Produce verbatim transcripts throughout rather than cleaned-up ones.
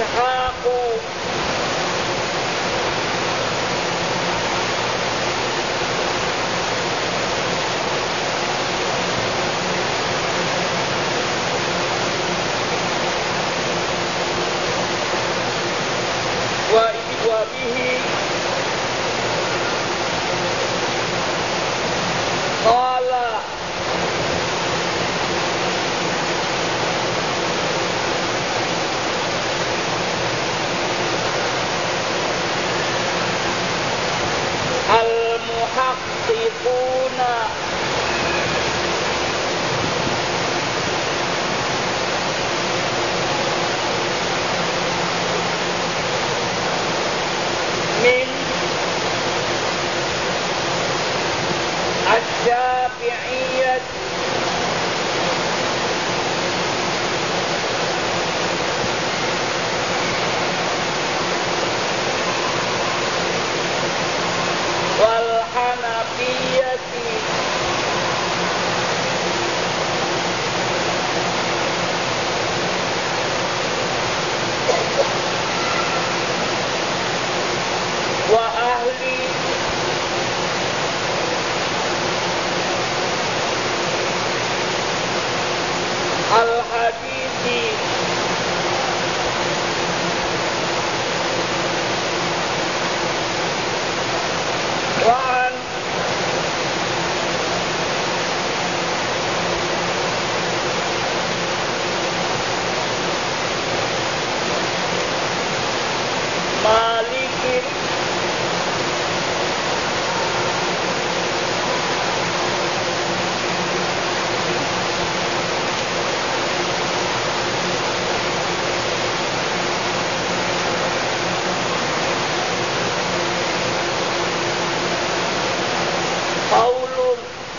إسحاق وبه قال المحققون من الشافعية والحنفية وأهل الحديث وعن مالك قول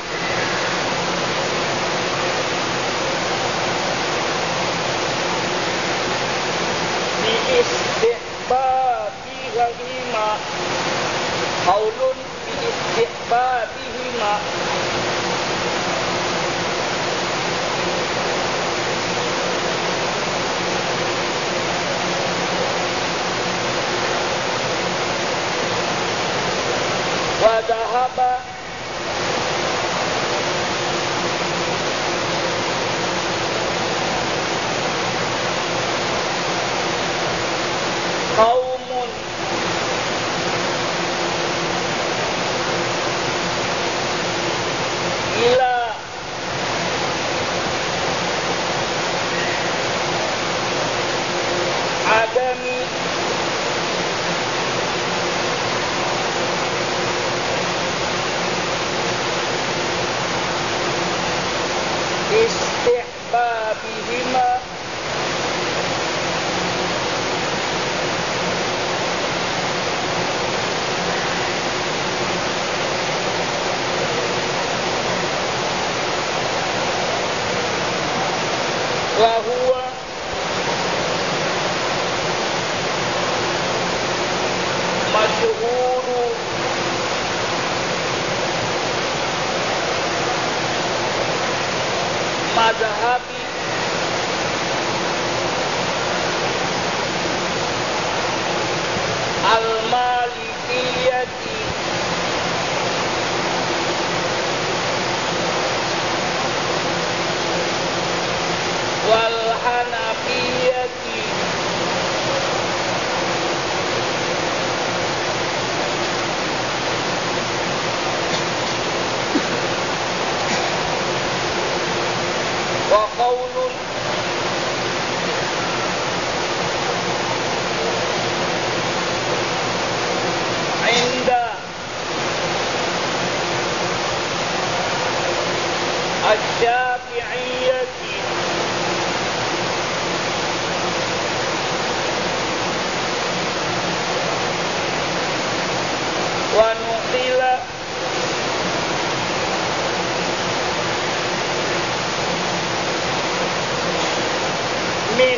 باستحبابهما قول باستحبابهما وذهب قوم إلى عدم استحبابهما وهو مشهور مذهب المالكية والحنفية وقول عند الشافعية ونقل من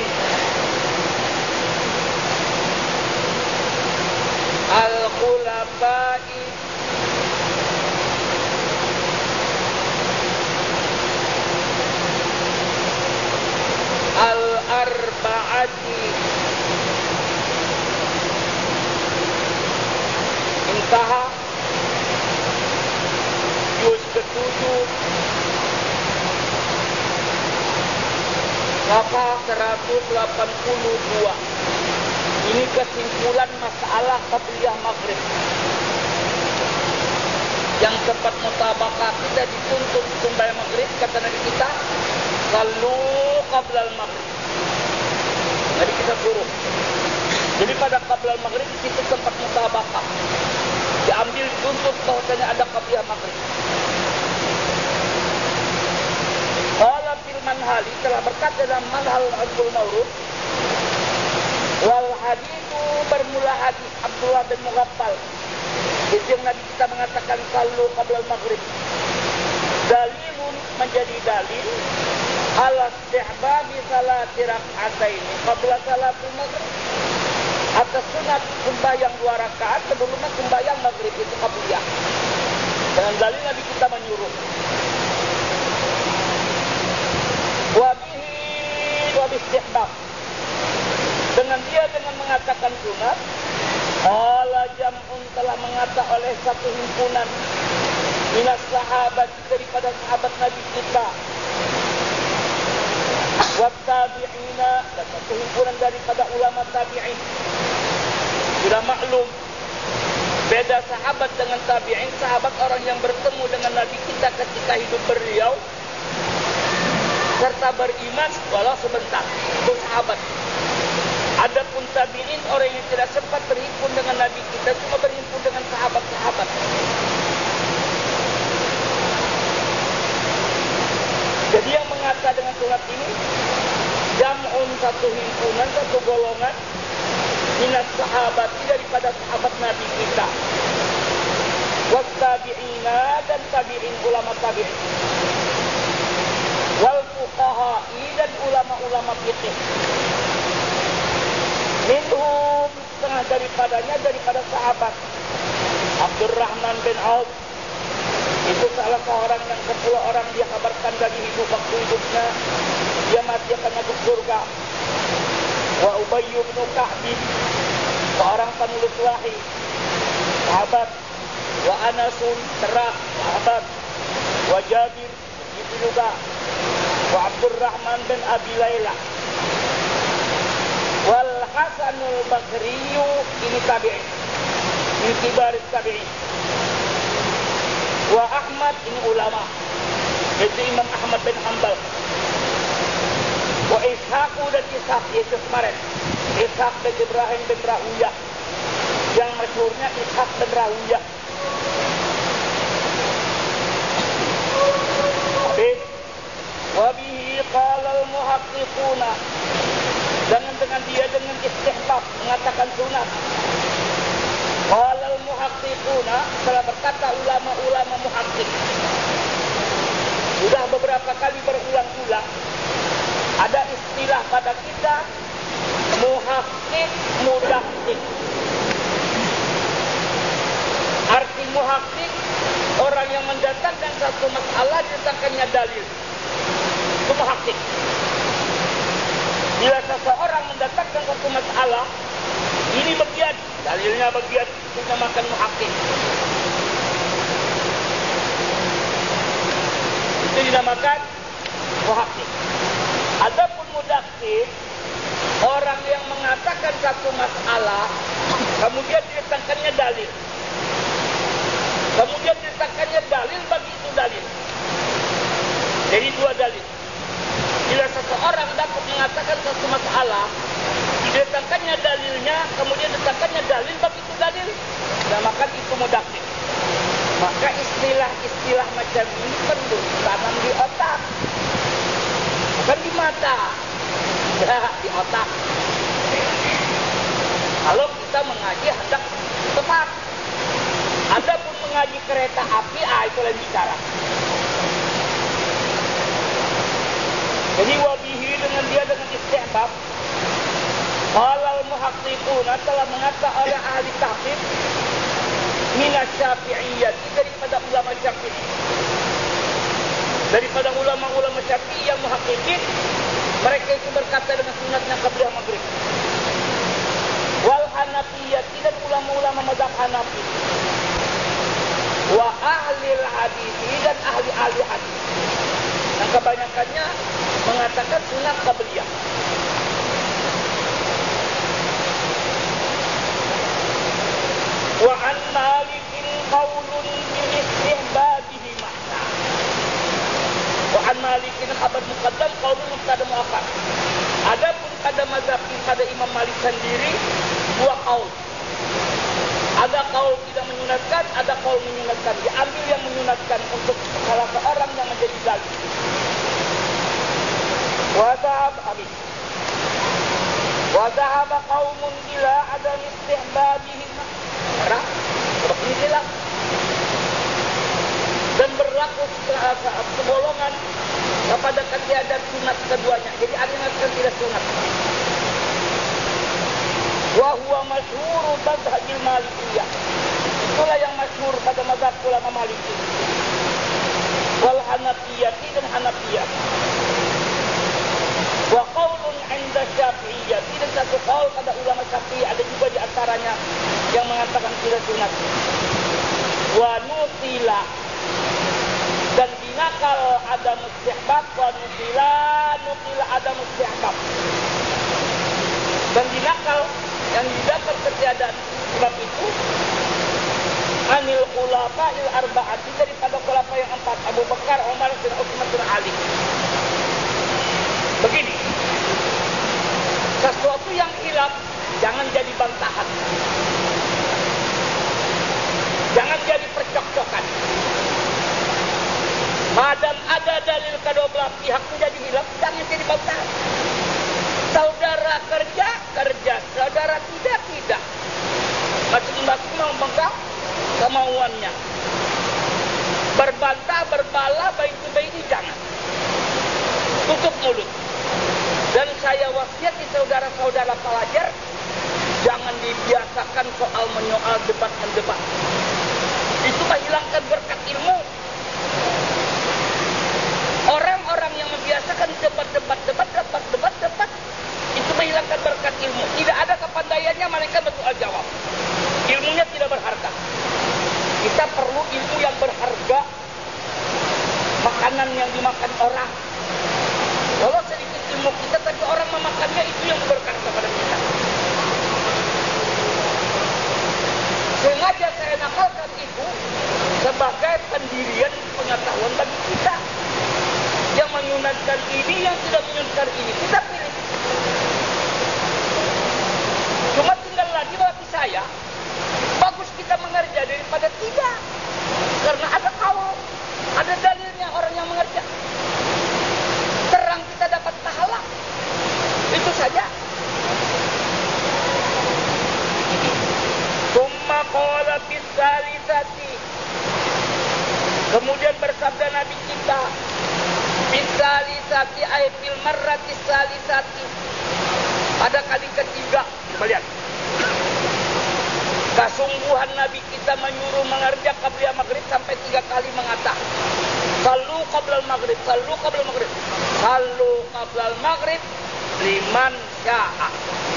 الخلفاء الأربعة seratus delapan puluh dua. Ini kesimpulan masalah qabliyah maghrib. Yang tempat mutabakah kita dituntut sembahyang maghrib, kata Nabi kita, sallu qablal maghrib. Jadi kita suruh. Jadi pada qablal maghrib di situ tempat mutabakah. Diambil dituntut bahwasanya ada qabliyah maghrib. Qala fil manhali, telah berkata dalam manhal Abdul Mawrud, wal hadithu, bermula hadis Abdullah bin Mughaffal, itu yang Nabi kita mengatakan sallu qablal maghrib, dalilun, menjadi dalil ala istihbabi salati rak'ataini qabla salatul maghrib, atas sunat sembahyang dua rakaat sebelum sembahyang maghrib, itu qabliyah. Dengan dalil Nabi kita menyuruh. Wabihi wabistihbab, dengan dia dengan mengatakan sunat. Qala jam'un, telah mengata oleh satu himpunan minas sahabat, daripada sahabat Nabi kita, wattabi'ina, dan satu himpunan daripada ulama tabi'in. Sudah maklum beda sahabat dengan tabi'in. Sahabat orang yang bertemu dengan Nabi kita ketika hidup beliau serta beriman walau sebentar, itu sahabat. Adapun tabi'in, orang yang tidak sempat berhimpun dengan Nabi kita, cuma berhimpun dengan sahabat-sahabat. Jadi yang mengata dengan sunat ini jam'un, satu himpunan, satu golongan minat sahabat, daripada sahabat Nabi kita, wattabi'ina, dan tabi'in, ulama tabi'in, wal fuqaha'i, dan ulama-ulama fikih. Minhum, setengah daripadanya daripada sahabat Abdurrahman bin Auf, itu salah seorang yang sepuluh orang dia kabarkan dari hidup waktu hidupnya dia mati akan masuk surga. Wa Ubay bin Ka'b, seorang penulis wahyu, sahabat. Wa Anasun, terah, sahabat. Wa Jabir, itu juga. Wa Abdurrahman bin Abi Layla. Wal Hasanul Basriyu, ini tabi'in, ini kibar tabi'in. Wa Ahmad, ini ulama, itu Imam Ahmad bin Hanbal. Wa Ishaqu, dan Ishaq, itu kemarin Ishaq bin Ibrahim bin Rahuyah, yang masyhurnya Ishaq bin Rahuyah. Wa bihi qala al-muhaqqiquna, dengan dengan dia dengan istihbab mengatakan sunat. Qala al-muhaqqiquna, telah berkata ulama-ulama muhaqqiq. Sudah beberapa kali berulang-ulang ada istilah pada kita muhaqqiq, mudaqqiq. Arti muhaqqiq, orang yang mendatangkan satu masalah didatangkannya dalil, itu muhaqqiq. Bila seseorang mendatangkan satu masalah, ini bagian, dalilnya bagian, itu dinamakan muhaqqiq. Itu dinamakan muhaqqiq. Adapun mudaqqiq, orang yang mengatakan satu masalah, kemudian didatangkannya dalil. Kemudian didatangkannya dalil bagi itu dalil. Jadi dua dalil. Bila seseorang dapat mengatakan satu masalah, didatangkannya dalilnya, kemudian didatangkannya dalil bagi itu dalil, dinamakan itu mudaqqiq. Maka istilah-istilah macam ini perlu ditanam di otak, bukan di mata, ya, di otak. Kalau kita mengaji hendak tepat. Adapun mengaji kereta api, ah itu lain bicara. Jadi wabihi, dengan dia dengan istihbab. Halal muhaqqiquna, telah mengata oleh ahli tahqiq minas syafi'iyyah, daripada ulama syafi'i, daripada ulama-ulama syafi'i yang muhaqqiqin, mereka itu berkata dengan sunatnya qabliyah maghrib. Wal hanafiyyah, dan ulama-ulama mazhab Hanafi. Wa ahli hadis, dan ahli-ahli hadis, yang kebanyakannya mengatakan sunat qabliyah. sendiri dua kaul. Ada kaul tidak menyunatkan, ada kaul menyunatkan. Diambil yang menyunatkan untuk salah seorang yang menjadi dalil. Wa dhahab habis. Wa dhahaba qaumun ila adam istihbabihi. Orang berpengilah dan berlaku segolongan kepada ketiadaan sunat keduanya. Jadi ada yang tidak sunat. Wa huwa masyhur madhhabil Malikiyah. Itulah yang masyhur pada mazhab ulama Maliki. Wal Hanafiyah dan Hanafiyah. Wa qaulun 'inda Syafi'iyah. Tidak satu qaul pada ulama Syafi'i, ada juga di antaranya yang mengatakan tidak sunat. Wa nutila dan dinakal ada mustihbab, wa nutila nutila ada mustihbab. Dan dinakal yang didapat ketiadaan sebab itu anil khulafa'il arba'ati, daripada khulafa yang empat, Abu Bakar, Umar, dan Utsman bin Ali. Begini, sesuatu yang hilaf jangan jadi bantahan, jangan jadi percokcokan. Madam ada dalil kedua belah pihak menjadi hilaf, jangan jadi bantahan. Saudara kerja, kerja. Saudara tidak, tidak. Masing-masing memegang kemauannya. Berbantah, berbala, baik-baik jangan. Tutup mulut. Dan saya wasiati saudara-saudara pelajar, jangan dibiasakan soal menyoal, debat-mendebat. Itu menghilangkan berkat ilmu. Orang-orang yang membiasakan debat-debat, debat, debat, debat, debat, itu menghilangkan berkat ilmu. Tidak ada kepandaiannya, mereka bersoal jawab. Ilmunya tidak berharga. Kita perlu ilmu yang berharga. Makanan yang dimakan orang. Kalau sedikit ilmu kita, tapi orang memakannya, itu yang berharga pada kita. Sengaja saya nakalkan itu sebagai pendirian pengetahuan bagi kita. Yang menyunatkan ini, yang tidak menyunatkan ini, kita pilih. Cuma tinggal lagi bagi saya, bagus kita mengerja daripada tidak. Karena ada kaul, ada dalilnya orang yang mengerja. Terang kita dapat pahala. Itu saja. Tsumma qala bis salisati. Kemudian bersabda Nabi kita, bis salisati ay fil marratis salisati. Pada kali ketiga, coba lihat. Kesungguhan Nabi kita menyuruh mengerja qabla maghrib sampai tiga kali mengatakan, Sallu qabla maghrib, sallu qabla maghrib, sallu qabla maghrib liman sya'a.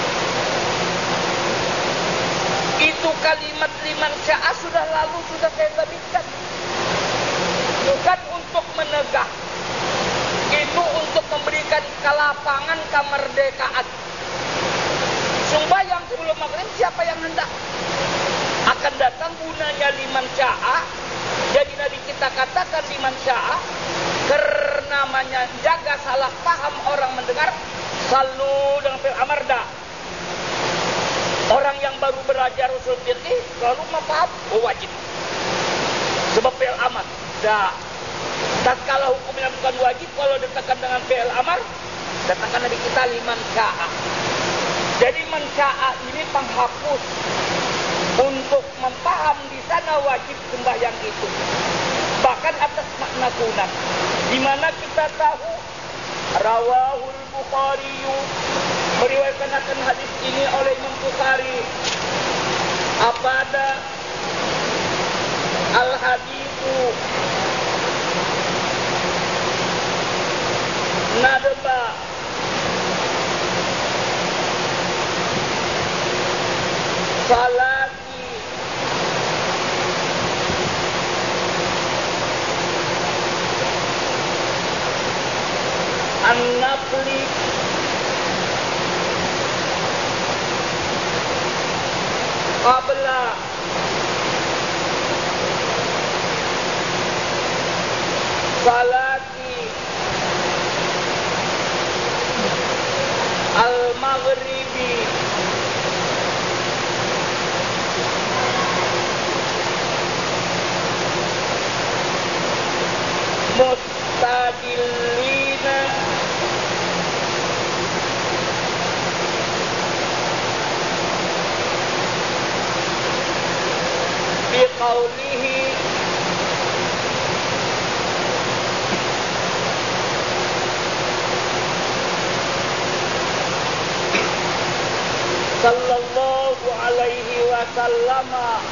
Itu kalimat liman sya'a sudah lalu, sudah saya sabitkan. Bukan untuk menegak, itu untuk memberikan kelapangan, kemerdekaan. Sembahyang sebelum maghrib siapa yang hendak akan datang gunanya liman sya'a. Jadi Nabi kita katakan liman sya'a karena menjaga salah paham orang mendengar. Sallu dengan fi'il amar dah. Orang yang baru belajar usul fikih lalu memaham, oh wajib. Sebab fi'il amar dah. Tatkala hukumnya bukan wajib, kalau ditekan dengan fi'il amar, katakan Nabi kita liman sya'a. Jadi mensya'a ini penghapus untuk mempaham di sana wajib sembahyang itu. Bahkan atas makna sunat. Di mana kita tahu rawahul Bukhari, meriwayatkan hadis ini oleh Imam Bukhari. Apa ada al haditsu nadba salati an-nafli qabla salati al-maghribi qawlihi sallallahu alaihi wasallam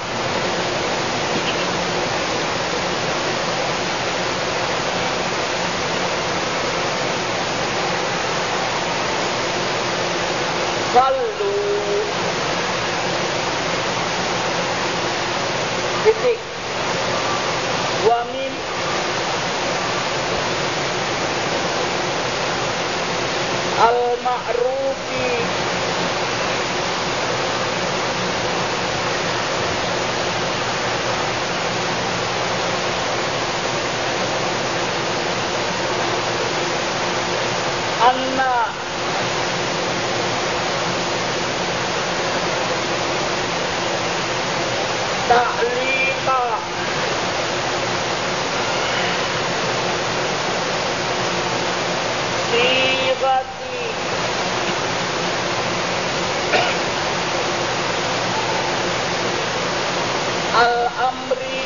sallu titik wa min al-ma'rufi anna ta'liqa sigati al-amri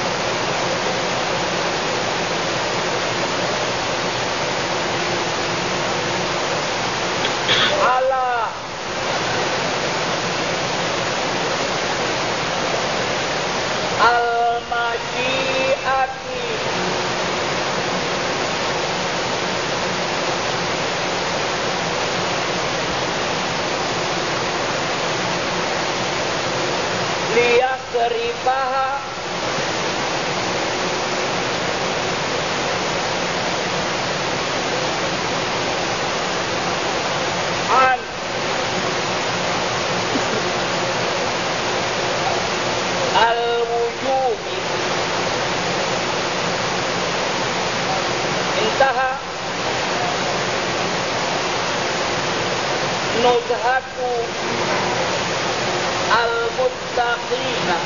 ala al-masyiati liyasrifaha an al-wujubi intaha nuzhatu al-muttaqina.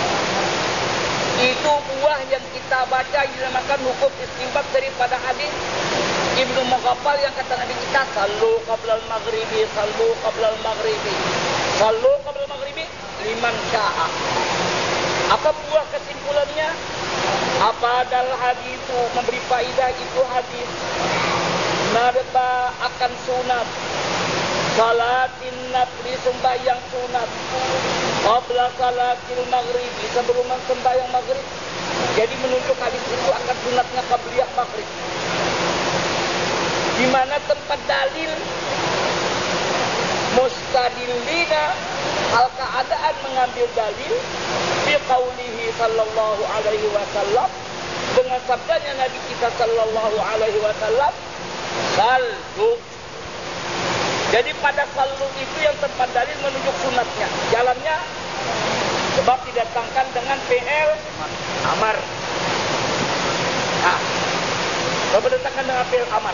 Itu buah yang kita baca dinamakan hukum istinbat daripada hadis Ibnu Mughaffal yang kata Nabi kita sallu qabla al-maghribi sallu qabla al-maghribi sallu qabla al-maghribi liman sya'a. Apa buah kesimpulannya? Apa dal hadis itu memberi faedah itu hadis narba akan sunat salatin nafli sembahyang sunat qabla salatil maghribi sebelum sembahyang maghrib. Jadi menunjuk hadis itu akan sunatnya qabliyah maghrib. Di mana tempat dalil mustadillina hal keadaan mengambil dalil fi qaulihi sallallahu alaihi wasallam dengan sabdanya Nabi kita sallallahu alaihi wasallam sallu. Jadi pada sallu itu yang tempat dalil menunjuk sunatnya. Jalannya sebab didatangkan dengan fi'il amar. Nah, sebab didatangkan dengan fi'il amar.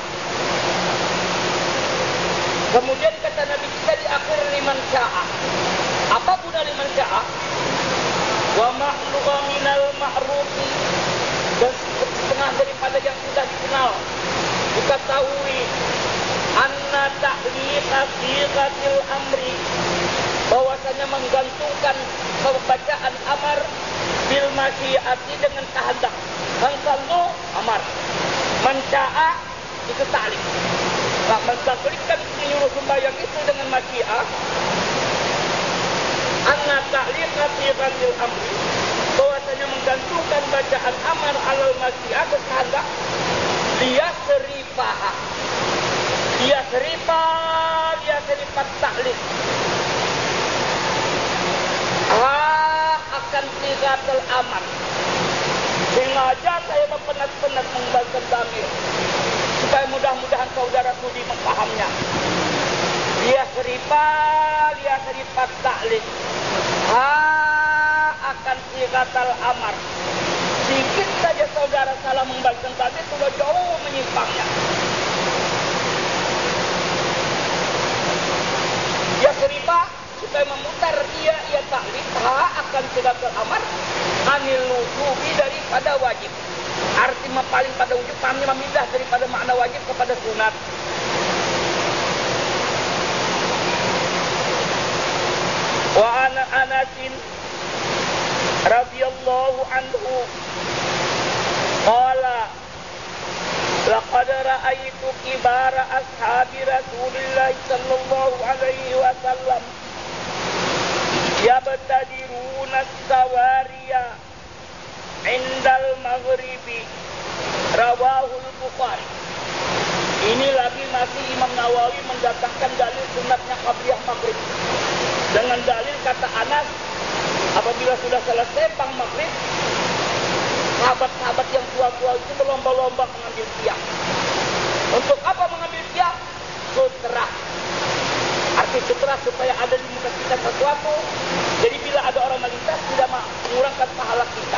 Kemudian kata Nabi kita di akhir liman sya'a. Apa guna liman sya'a? Wa ma'luqa minal ma'rufi. Dan setengah daripada yang sudah dikenal diketahui anna ta'liqa sighatil amri, bahwasanya menggantungkan pembacaan amar bil masyiati dengan kehendak. Man sallu amar, man sya'a itu ta'liq. Nah, mentaklikkan menyuruh sembahyang itu dengan masyiah. Anna ta'liqa sighatil amri, bahwasanya menggantungkan bacaan amar alal masyiah ke kehendak. Liyasrifaha, liyasrifa liyasrifat ta'liq ah akan sighatul amar. Sengaja saya mempenat-penat membacakan damir supaya mudah-mudahan saudara sudi mempahamnya. Liyasrifa liyasrifat ta'liq ah akan sighatul amar. Sedikit saja saudara salah membacakan damir sudah jauh menyimpangnya. Yasrifa supaya memutar dia ia ta'liq ha akan sighatul amar anil wujubi daripada wajib. Arti paling pada wujud kami memindah daripada makna wajib kepada sunat. Wa ana anasin radhiyallahu anhu qala laqad ra'aytu kibara ashabi Rasulillah sallallahu alaihi wasallam yabtadiruna as-sawariya indal maghribi rawahul Bukhari. Ini lagi masih Imam Nawawi mendatangkan dalil sunatnya qabliyah maghrib dengan dalil kata Anas, apabila sudah selesai pang maghrib, sahabat-sahabat yang tua-tua itu berlomba-lomba mengambil tiang. Untuk apa mengambil tiang? Sutra. Arti sutra supaya ada di muka kita sesuatu. Jadi bila ada orang melintas tidak mengurangkan pahala kita.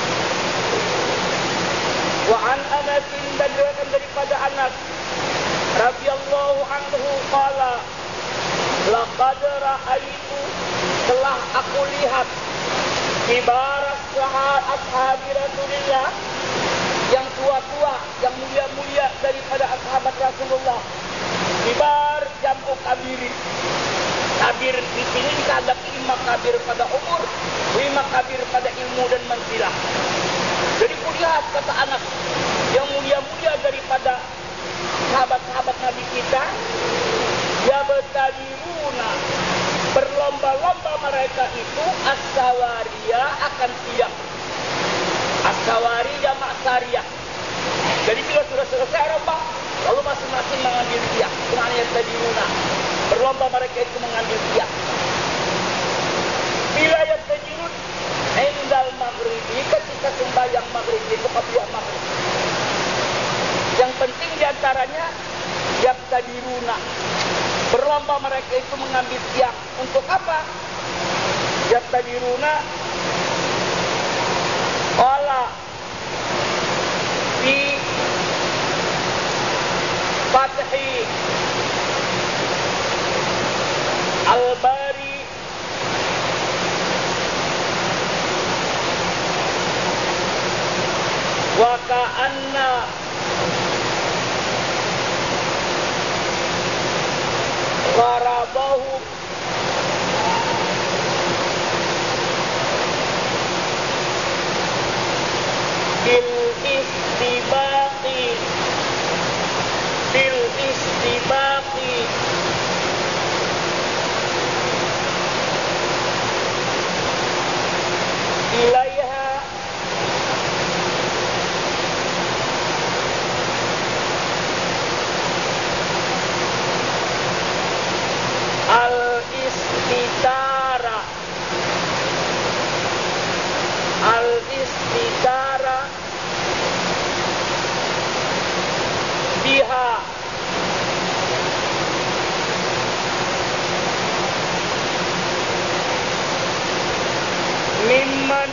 Wa an Anas, dan diriwayatkan daripada Anas radhiyallahu anhu qala laqad ra'aitu, telah aku lihat kibaras ashabi Rasulillah, yang tua-tua, yang mulia-mulia daripada sahabat Rasulullah. Kibar jamu kabiri. Kabir di sini ada lima kabir pada umur, lima kabir pada ilmu dan manzilah. Jadi kulihat kata anak yang mulia-mulia daripada sahabat-sahabat Nabi kita, ya bertadiruna, berlomba-lomba mereka itu as-sawaria akan tiang. As-sawari jamak sariyah. Jadi bila sudah selesai lomba, lalu masing-masing mengambil tiang. Dengan ya tadiruna, berlomba mereka itu mengambil tiang. Bila ya tadirun indal maghribi, ketika sembahyang maghrib itu qabliyah maghrib. Yang penting diantaranya yabtadiruna, berlomba mereka itu mengambil tiang. Untuk apa? Yabtadiruna qala fi Fathi Al-Bari wa ka'anna gharabahu bil istibaqi bil istibaqi ilaiha al-istitara al-istitara biha mimman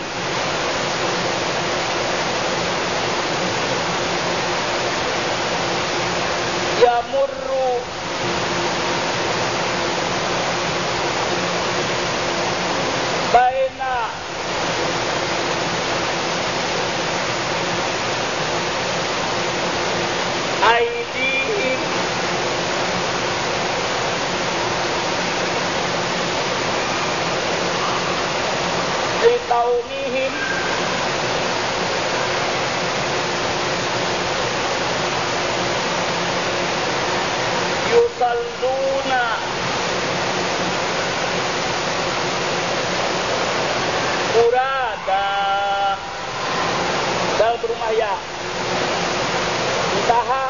yamurru baina aidihim liqaumihim yusalluna urada dalam rumah ya. Intaha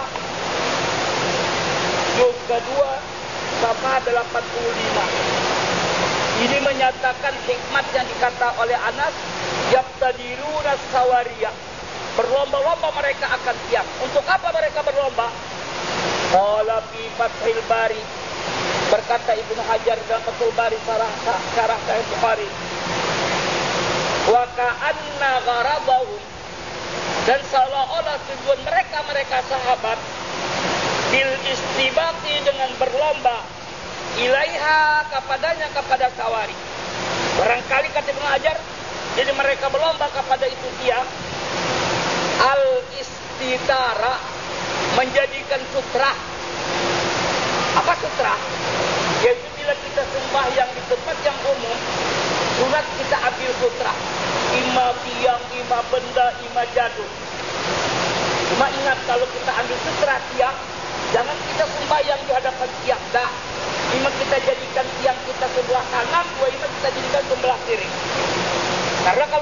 juz kedua safha delapan puluh lima. Ini menyatakan hikmat yang dikata oleh Anas, yabtadiruna sawariyah, berlomba-lomba mereka akan tiang. Untuk apa mereka berlomba? Qala fi Fathil Bari, berkata Ibnu Hajar dalam Fathul Bari syarah syarah Sahih Bukhari, wa ka'anna gharadahum, dan seolah-olah tujuan mereka mereka sahabat bil istibaqi, dengan berlomba ilaiha, kepadanya, kepada sawari. Barangkali kata Ibnu Hajar, jadi mereka berlomba kepada itu tiang. Al istitara, menjadikan sutra. Apa sutra? Yaitu bila kita sembahyang di tempat yang umum, sunat kita ambil sutra. ima tiang, ima benda, ima jadul. Cuma ingat kalau kita ambil sutra tiang, jangan kita sembahyang di hadapan tiang. Dah, ima kita jadikan tiang kita sebelah kanan, dua ima kita jadikan sebelah kiri. Karena kalau